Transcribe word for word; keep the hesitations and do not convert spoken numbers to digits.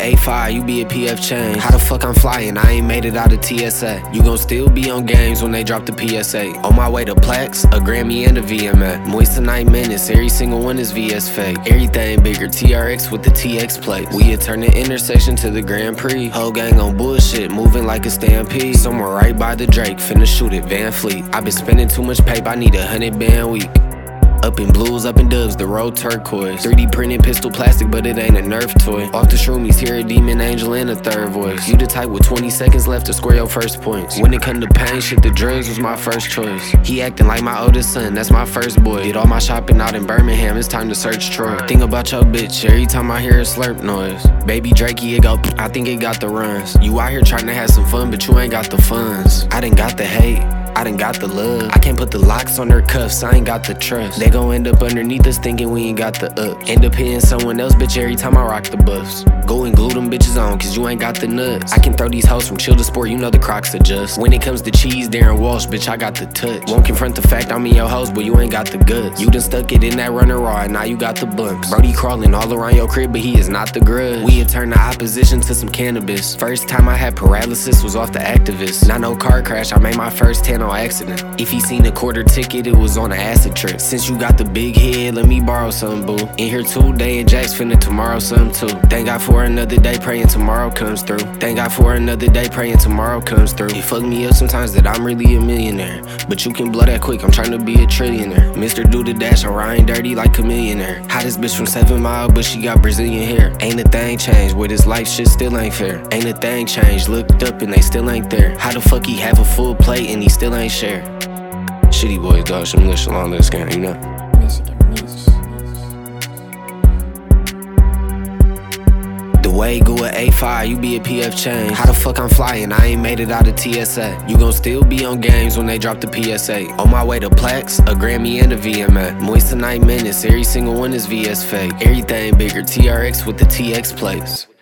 A five, you be a P F change. How the fuck I'm flying? I ain't made it out of T S A. You gon' still be on games when they drop the P S A. On my way to plaques, a Grammy and a V M A. Moissanite minutes, every single one is V S fake. Everything bigger, T R X with the T X plate. We had turned the intersection to the Grand Prix. Whole gang on bullshit, moving like a stampede. Somewhere right by the Drake, finna shoot it, Van Fleet. I been spending too much paper, I need a hundred band week. Up in blues, up in dubs, the road turquoise. three D printed pistol plastic, but it ain't a Nerf toy. Off the shroomies, hear a demon angel in a third voice. You the type with twenty seconds left to score your first points. When it come to pain, shit, the drugs was my first choice. He acting like my oldest son, that's my first boy. Did all my shopping out in Birmingham, it's time to search Troy. Think about your bitch, every time I hear a slurp noise. Baby Drakey, it go, I think it got the runs. You out here trying to have some fun, but you ain't got the funds. I done got the hate, I done got the love. I can't put the locks on her cuffs, I ain't got the trust. They gon' end up underneath us thinking we ain't got the ups. End up hitting someone else, bitch, every time I rock the buffs. Go and glue them bitches on, cause you ain't got the nuts. I can throw these hoes from chill to sport, you know the Crocs adjust. When it comes to cheese, Darren Walsh, bitch, I got the touch. Won't confront the fact I'm in your hoes, but you ain't got the guts. You done stuck it in that runner raw, and now you got the bumps. Brody crawling all around your crib, but he is not the grudge. We had turned the opposition to some cannabis. First time I had paralysis was off the activist. Not no car crash, I made my first ten on accident. If he seen a quarter ticket, it was on an acid trip. Since you got the big head, let me borrow some, boo. In here today and Jack's finna tomorrow some too. Thank God for another day, praying tomorrow comes through. Thank God for another day, praying tomorrow comes through. It fuck me up sometimes that I'm really a millionaire, but you can blow that quick, I'm trying to be a trillionaire. Mister Do the Dash, I'm riding dirty like a millionaire. Hottest bitch from seven mile, but she got Brazilian hair. Ain't a thing changed, with this life shit still ain't fair. Ain't a thing changed, looked up and they still ain't there. How the fuck he have a full plate and he still ain't share? Shitty boys, dog, some list along this game, you know? The way go a A five, you be a P F change. How the fuck I'm flying? I ain't made it out of T S A. You gon' still be on games when they drop the P S A. On my way to plaques, a Grammy and a V M A. Moissanite minutes, every single one is V S fake. Everything bigger, T R X with the T X plates.